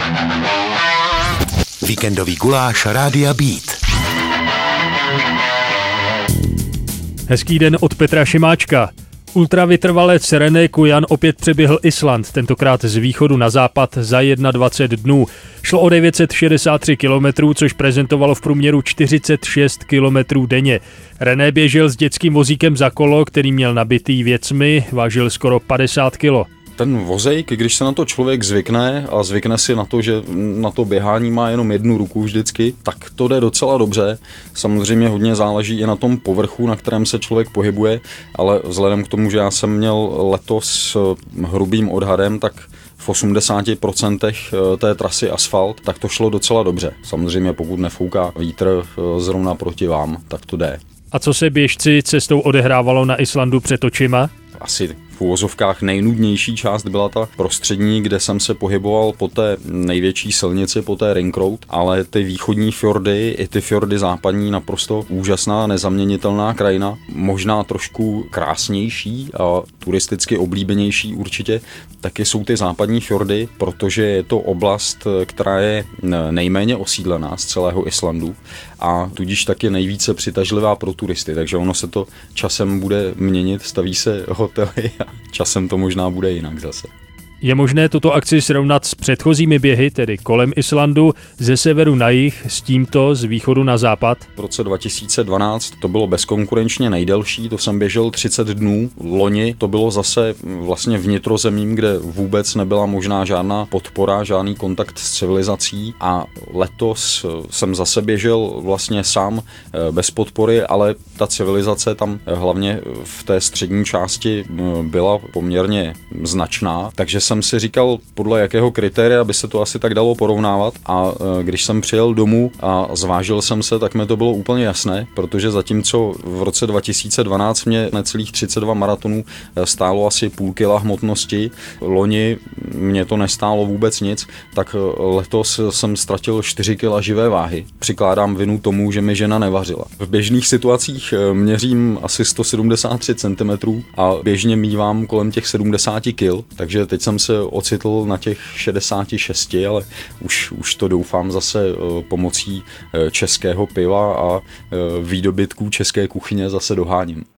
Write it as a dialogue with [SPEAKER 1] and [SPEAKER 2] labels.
[SPEAKER 1] Víkendový guláš Rádia Beat.
[SPEAKER 2] Hezký den od Petra Šimáčka. Ultravytrvalec René Kujan opět přeběhl Island, tentokrát z východu na západ za 21 dnů. Šlo o 963 km, což prezentovalo v průměru 46 km denně. René běžel s dětským vozíkem za kolo, který měl nabitý věcmi, vážil skoro 50 kg.
[SPEAKER 3] Ten vozejk, když se na to člověk zvykne a zvykne si na to, že na to běhání má jenom jednu ruku vždycky, tak to jde docela dobře. Samozřejmě hodně záleží i na tom povrchu, na kterém se člověk pohybuje, ale vzhledem k tomu, že já jsem měl letos hrubým odhadem, tak v 80% té trasy asfalt, tak to šlo docela dobře. Samozřejmě pokud nefouká vítr zrovna proti vám, tak to jde.
[SPEAKER 2] A co se běžci cestou odehrávalo na Islandu před očima?
[SPEAKER 3] Asi v uvozovkách nejnudnější část byla ta prostřední, kde jsem se pohyboval po té největší silnici, po té Ring Road, ale ty východní fjordy i ty fjordy západní naprosto úžasná, nezaměnitelná krajina, možná trošku krásnější a turisticky oblíbenější určitě, taky jsou ty západní fjordy, protože je to oblast, která je nejméně osídlená z celého Islandu a tudíž taky nejvíce přitažlivá pro turisty, takže ono se to časem bude měnit, staví se hotely a časem to možná bude jinak zase.
[SPEAKER 2] Je možné tuto akci srovnat s předchozími běhy, tedy kolem Islandu, ze severu na jih, s tímto z východu na západ?
[SPEAKER 3] V roce 2012 to bylo bezkonkurenčně nejdelší, to jsem běžel 30 dnů. Loni to bylo zase vlastně vnitrozemím, kde vůbec nebyla možná žádná podpora, žádný kontakt s civilizací a letos jsem zase běžel vlastně sám bez podpory, ale ta civilizace tam hlavně v té střední části byla poměrně značná, takže jsem si říkal, podle jakého kritéria by se to asi tak dalo porovnávat a když jsem přijel domů a zvážil jsem se, tak mi to bylo úplně jasné, protože zatímco v roce 2012 mě necelých 32 maratonů stálo asi půl kila hmotnosti, loni mě to nestálo vůbec nic, tak letos jsem ztratil 4 kila živé váhy. Přikládám vinu tomu, že mi žena nevařila. V běžných situacích měřím asi 173 cm a běžně mívám kolem těch 70 kg, takže teď jsem se ocitl na těch 66, ale už to doufám zase pomocí českého piva a výdobytků české kuchyně zase doháním.